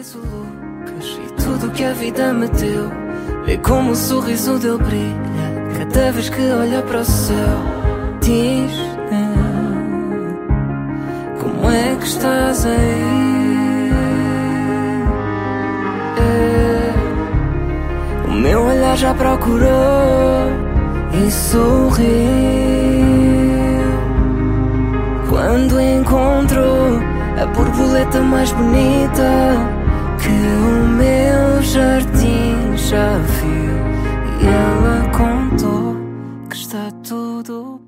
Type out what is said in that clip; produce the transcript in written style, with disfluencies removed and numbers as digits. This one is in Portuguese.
sorriso Lucas e tudo que a vida me deu. Vê como o sorriso dele brilha cada vez que olha para o céu. Diz-me, como é que estás aí? O meu olhar já procurou e sorriu quando encontrou a borboleta mais bonita que o meu jardim já viu. E ela contou que está tudo bem.